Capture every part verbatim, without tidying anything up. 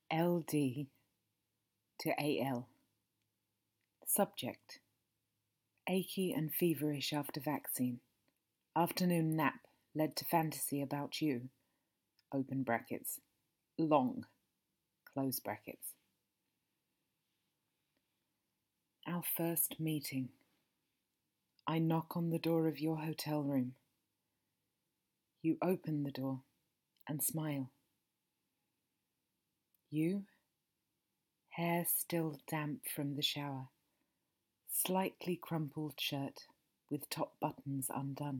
L D to A L. Subject: achy and feverish after vaccine. Afternoon nap led to fantasy about you. Open brackets. Long. Close brackets. Our first meeting. I knock on the door of your hotel room. You open the door and smile. You, hair still damp from the shower, slightly crumpled shirt with top buttons undone.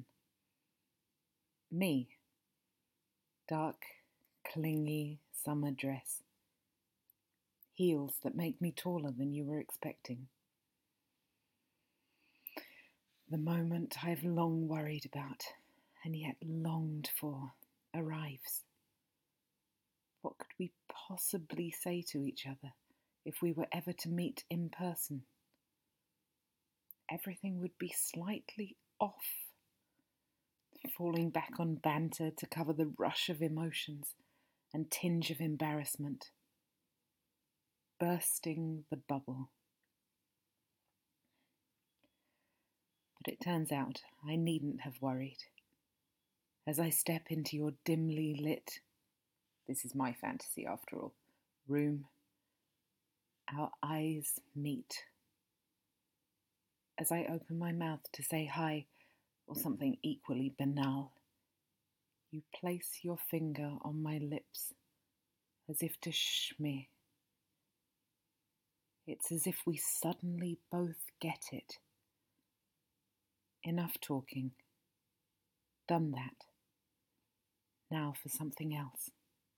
Me, dark, clingy summer dress, heels that make me taller than you were expecting. The moment I've long worried about and yet longed for arrives. What could we possibly say to each other if we were ever to meet in person? Everything would be slightly off, falling back on banter to cover the rush of emotions and tinge of embarrassment, bursting the bubble. But it turns out I needn't have worried. As I step into your dimly lit, this is my fantasy after all, room, our eyes meet. As I open my mouth to say hi, or something equally banal, you place your finger on my lips, as if to shh me. It's as if we suddenly both get it. Enough talking. Done that. Now for something else.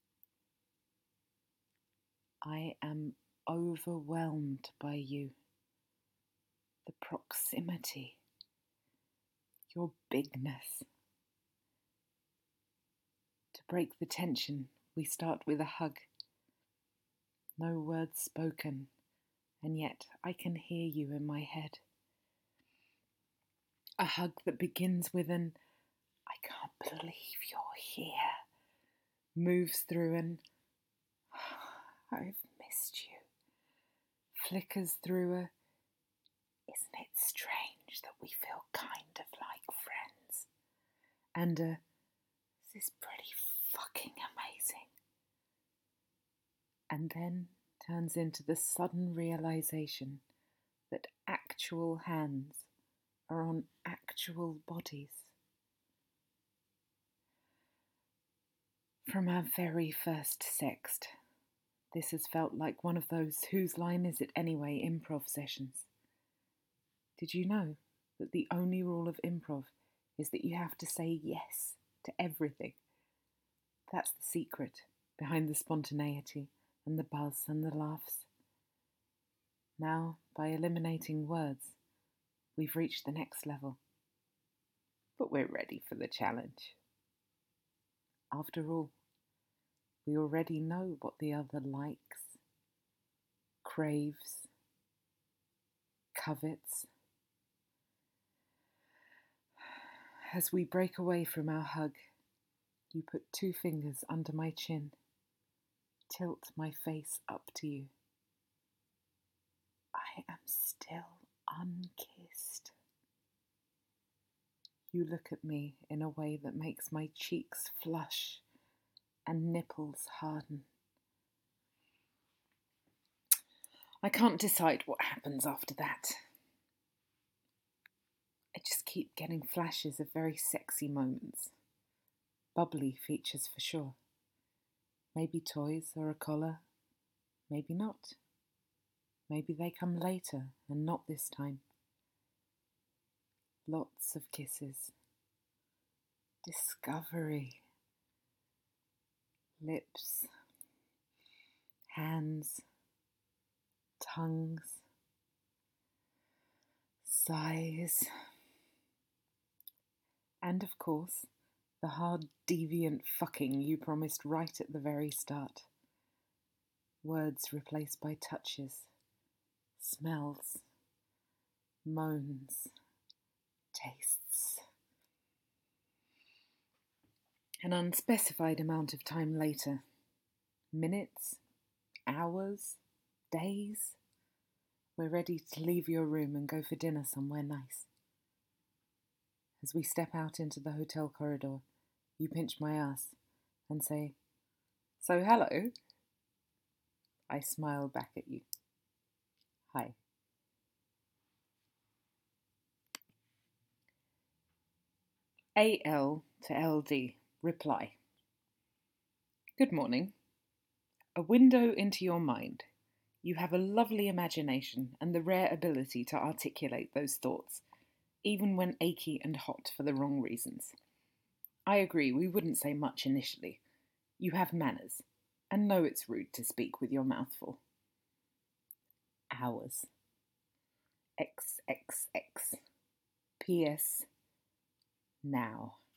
I am overwhelmed by you. The proximity. Your bigness. To break the tension, we start with a hug. No words spoken, and yet I can hear you in my head. A hug that begins with an "I can't believe you're here," moves through an "I've missed you," flickers through a "Isn't it strange that we feel kind of like friends?" and a "This is pretty fucking amazing." And then turns into the sudden realization that actual hands are on actual bodies. From our very first sext, this has felt like one of those "whose line is it anyway" improv sessions. Did you know that the only rule of improv is that you have to say yes to everything? That's the secret behind the spontaneity and the buzz and the laughs. Now, by eliminating words, we've reached the next level. But we're ready for the challenge. After all, we already know what the other likes, craves, covets. As we break away from our hug, you put two fingers under my chin, tilt my face up to you. I am still unkissed. You look at me in a way that makes my cheeks flush and nipples harden. I can't decide what happens after that. I just keep getting flashes of very sexy moments. Bubbly features for sure. Maybe toys or a collar. Maybe not. Maybe they come later and not this time. Lots of kisses. Discovery. Lips. Hands. Tongues. Sighs. And of course, the hard, deviant fucking you promised right at the very start. Words replaced by touches, smells, moans, tastes. An unspecified amount of time later, minutes, hours? Days? We're ready to leave your room and go for dinner somewhere nice. As we step out into the hotel corridor, you pinch my ass and say, "So hello." I smile back at you. Hi. A L to L D. Reply. Good morning. A window into your mind. You have a lovely imagination and the rare ability to articulate those thoughts, even when achy and hot for the wrong reasons. I agree, we wouldn't say much initially. You have manners, and know it's rude to speak with your mouth full. Hours. X X X. P S. Now.